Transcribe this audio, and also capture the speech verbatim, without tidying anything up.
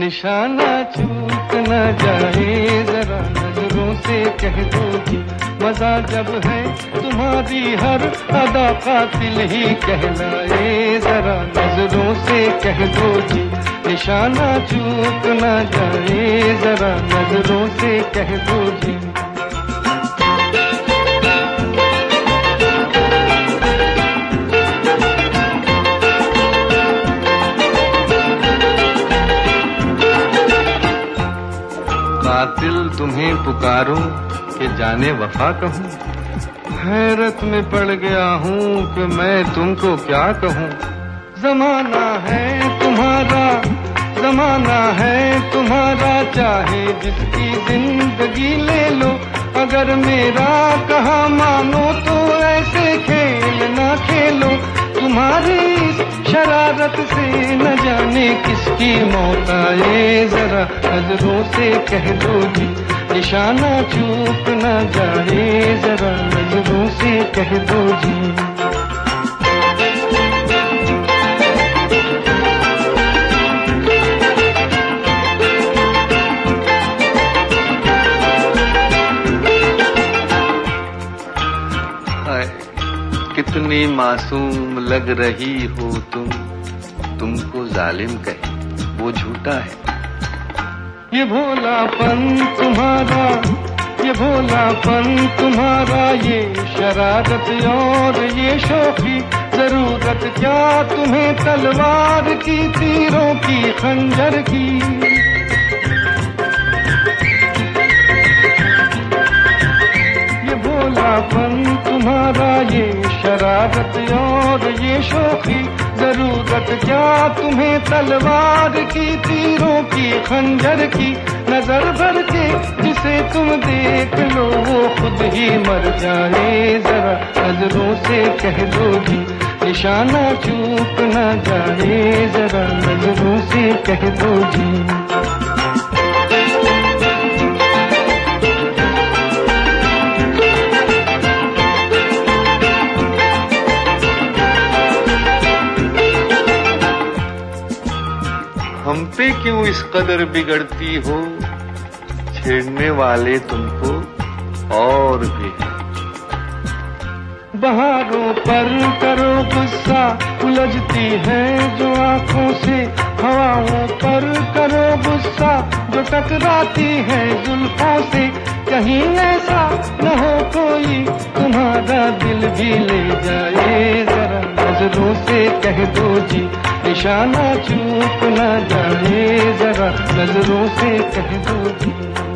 निशाना चूक न जाए जरा नजरों से कह दो जी। मजा जब है तुम्हारी हर अदा कातिल ही कहलाए जरा नजरों से कह दो जी। निशाना चूक न जाए जरा नजरों से कह दो जी। कातिल तुम्हें पुकारूं कि जाने वफा कहूं, हैरत में पड़ गया हूं कि मैं तुमको क्या कहूं। जमाना है तुम्हारा, जमाना है तुम्हारा, चाहे जिसकी जिंदगी ले लो। अगर मेरा कहा मानो तो ऐसे खेल ना खेलो। तुम्हारी शरारत से न जाने किसकी मौत आए जरा नजरों से कह दो जी। निशाना चूक न जाए जरा नजरों से कह दो जी। कितनी मासूम लग रही हो तुम, तुमको जालिम कहे वो झूठा है। ये भोलापन तुम्हारा, ये भोलापन तुम्हारा, ये शरारत और ये शौकी। जरूरत क्या तुम्हें तलवार की, तीरों की, खंजर की। ये भोलापन तुम्हारा, ये शरारत और ये शौकी। जरूरत क्या तुम्हें तलवार की, तीरों की, खंजर की। नजर भर के जिसे तुम देख लो वो खुद ही मर जाए जरा नजरों से कह दो जी। निशाना चूक न जाए जरा नजरों से कह दो जी। हम पे क्यों इस कदर बिगड़ती हो, छेड़ने वाले तुमको और भी हैं। बहारों पर करो गुस्सा, उलझती है जो आंखों से। हवाओं पर करो गुस्सा, जो टकराती है जुल्फों से। कहीं ऐसा न हो कोई तुम्हारा दिल भी ले जाए जरा नजरों से कह दो जी। निशाना चूक न जाए जरा नजरों से कह दो जी।